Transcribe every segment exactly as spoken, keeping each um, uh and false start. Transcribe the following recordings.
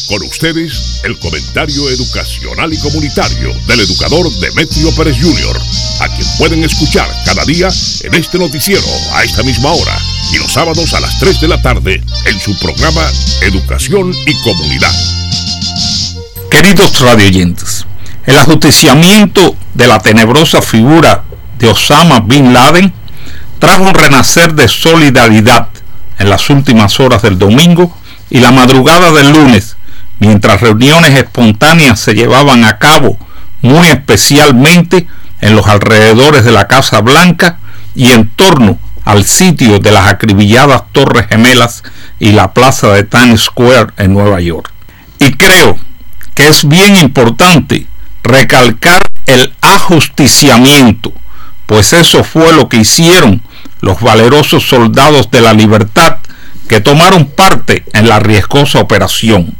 Con ustedes, el comentario educacional y comunitario del educador Demetrio Pérez junior, a quien pueden escuchar cada día en este noticiero a esta misma hora y los sábados a las tres de la tarde en su programa Educación y Comunidad. Queridos radioyentes, el ajusticiamiento de la tenebrosa figura de Osama Bin Laden trajo un renacer de solidaridad en las últimas horas del domingo y la madrugada del lunes, mientras reuniones espontáneas se llevaban a cabo, muy especialmente en los alrededores de la Casa Blanca y en torno al sitio de las acribilladas Torres Gemelas y la plaza de Times Square en Nueva York. Y creo que es bien importante recalcar el ajusticiamiento, pues eso fue lo que hicieron los valerosos soldados de la libertad que tomaron parte en la riesgosa operación.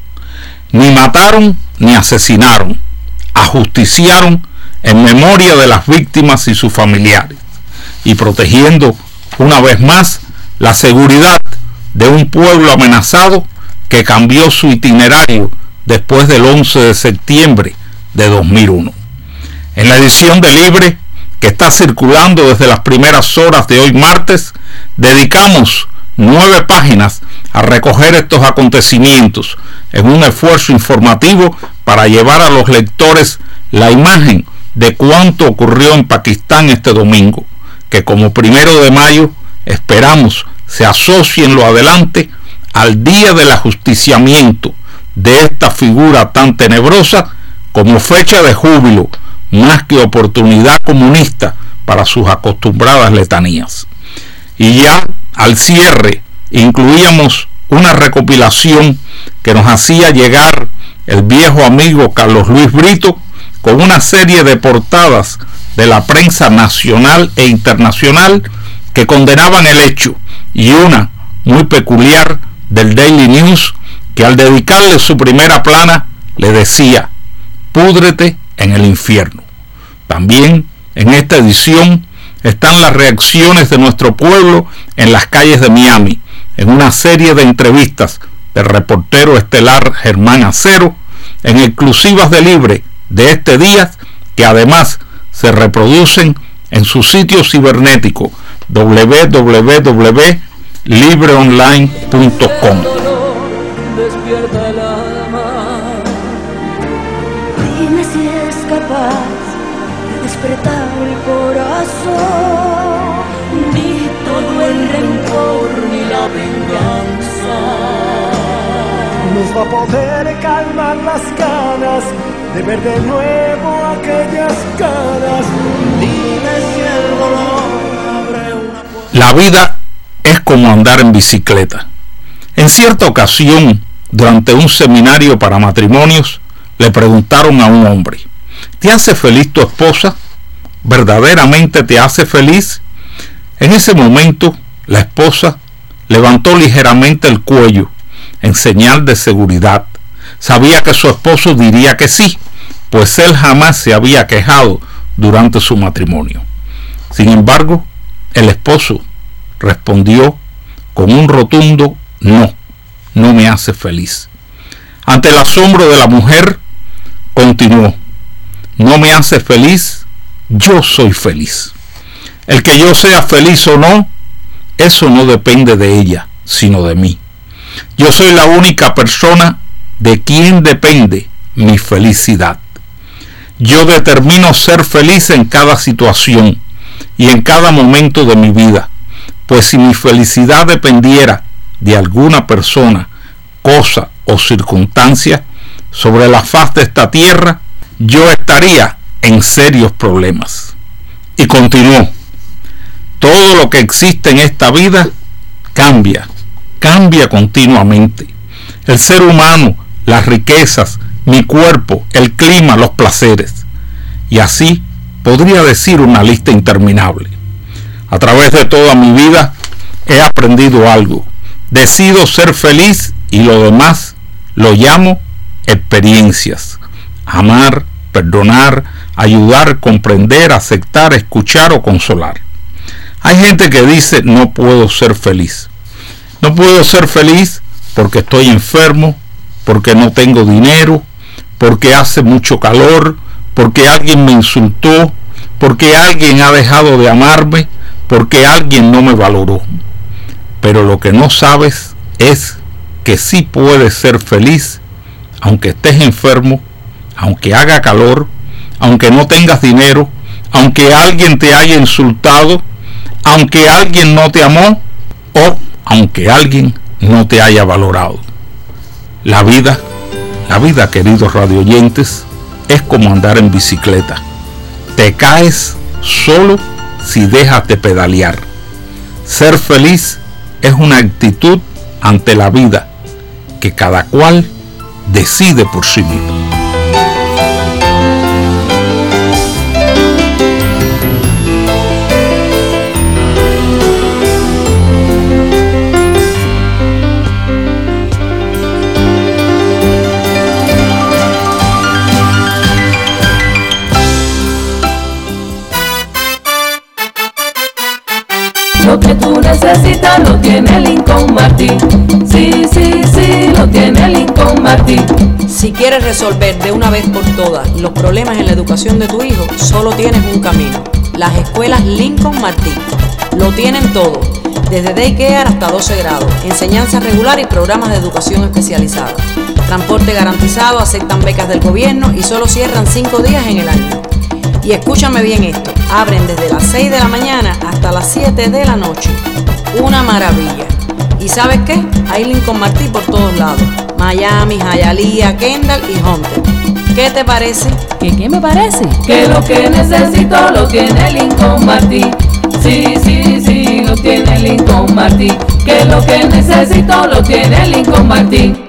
Ni mataron ni asesinaron, ajusticiaron en memoria de las víctimas y sus familiares, y protegiendo una vez más la seguridad de un pueblo amenazado que cambió su itinerario después del once de septiembre de dos mil uno. En la edición de Libre, que está circulando desde las primeras horas de hoy martes, dedicamos nueve páginas a recoger estos acontecimientos en un esfuerzo informativo para llevar a los lectores la imagen de cuánto ocurrió en Pakistán este domingo, que como primero de mayo esperamos se asocie en lo adelante al día del ajusticiamiento de esta figura tan tenebrosa como fecha de júbilo más que oportunidad comunista para sus acostumbradas letanías. Y ya al cierre incluíamos una recopilación que nos hacía llegar el viejo amigo Carlos Luis Brito con una serie de portadas de la prensa nacional e internacional que condenaban el hecho, y una muy peculiar del Daily News que al dedicarle su primera plana le decía: púdrete en el infierno. También en esta edición están las reacciones de nuestro pueblo en las calles de Miami, en una serie de entrevistas del reportero estelar Germán Acero, en exclusivas de Libre de este día, que además se reproducen en su sitio cibernético doble u doble u doble u punto libre online punto com. Despierta el alma. Dime si es capaz de despertar el corazón. Ni todo el rencor ni la venganza nos va a poder calmar las ganas de ver de nuevo aquellas caras. Dime si el dolor abre una puerta. La vida es como andar en bicicleta. En cierta ocasión, durante un seminario para matrimonios, le preguntaron a un hombre: ¿te hace feliz tu esposa? ¿Verdaderamente te hace feliz? En ese momento, la esposa levantó ligeramente el cuello en señal de seguridad. Sabía que su esposo diría que sí, pues él jamás se había quejado durante su matrimonio. Sin embargo, el esposo respondió con un rotundo no, no me hace feliz. Ante el asombro de la mujer, continuó: no me hace feliz, yo soy feliz. El que yo sea feliz o no, eso no depende de ella, sino de mí. Yo soy la única persona de quien depende mi felicidad. Yo determino ser feliz en cada situación y en cada momento de mi vida, pues si mi felicidad dependiera de alguna persona, cosa o circunstancia sobre la faz de esta tierra, yo estaría en serios problemas. Y continuó: todo lo que existe en esta vida cambia, cambia continuamente. El ser humano, las riquezas, mi cuerpo, el clima, los placeres. Y así podría decir una lista interminable. A través de toda mi vida he aprendido algo. Decido ser feliz y lo demás lo llamo experiencias. Amar, perdonar, ayudar, comprender, aceptar, escuchar o consolar. Hay gente que dice: no puedo ser feliz. No puedo ser feliz porque estoy enfermo, porque no tengo dinero, porque hace mucho calor, porque alguien me insultó, porque alguien ha dejado de amarme, porque alguien no me valoró. Pero lo que no sabes es que sí puedes ser feliz aunque estés enfermo, aunque haga calor, aunque no tengas dinero, aunque alguien te haya insultado, aunque alguien no te amó o aunque alguien no te haya valorado. La vida, la vida, queridos radioyentes, es como andar en bicicleta. Te caes solo si dejas de pedalear. Ser feliz es una actitud ante la vida que cada cual decide por sí mismo. Lo que tú necesitas lo tiene Lincoln Martin. Sí, sí, sí, lo tiene Lincoln Martin. Si quieres resolver de una vez por todas los problemas en la educación de tu hijo, solo tienes un camino: las escuelas Lincoln Martin. Lo tienen todo, desde daycare hasta doce grados, enseñanza regular y programas de educación especializada. Transporte garantizado, aceptan becas del gobierno y solo cierran cinco días en el año. Y escúchame bien esto, abren desde las seis de la mañana hasta las siete de la noche. Una maravilla. ¿Y sabes qué? Hay Lincoln Martin por todos lados: Miami, Hialeah, Kendall y Hunter. ¿Qué te parece? ¿Qué, qué me parece? Que lo que necesito lo tiene Lincoln Martin. Sí, sí, sí, lo tiene Lincoln Martin. Que lo que necesito lo tiene Lincoln Martin.